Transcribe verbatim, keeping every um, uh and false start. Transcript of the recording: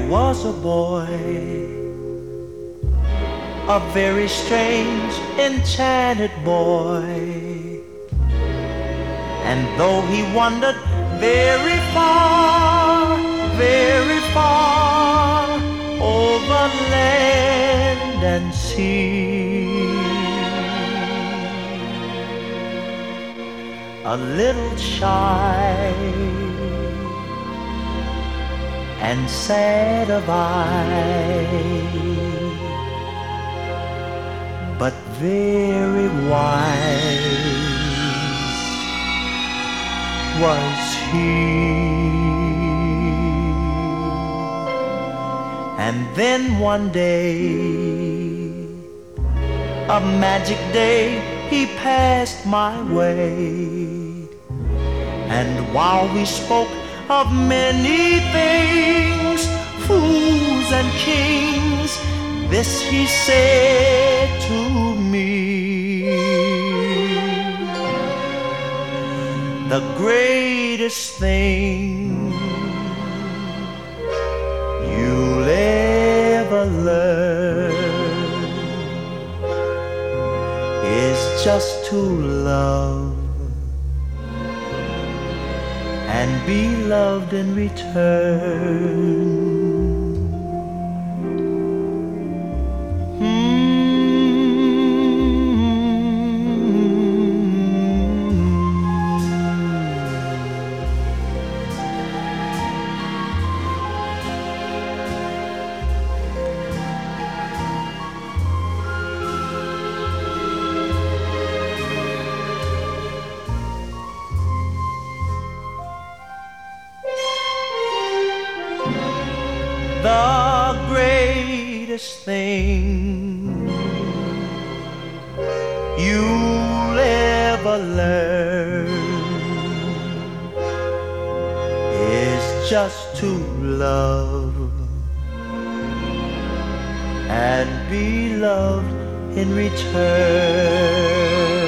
was a boy, a very strange, enchanted boy. And though he wandered very far, very far, over land and sea, a little shy and sad of eye, but very wise was he. And then one day, a magic day, he passed my way. And while we spoke of many things, fools and kings, this he said to me: the greatest thing you'll ever learn is just to love and be loved in return. The greatest thing you'll ever learn is just to love and be loved in return.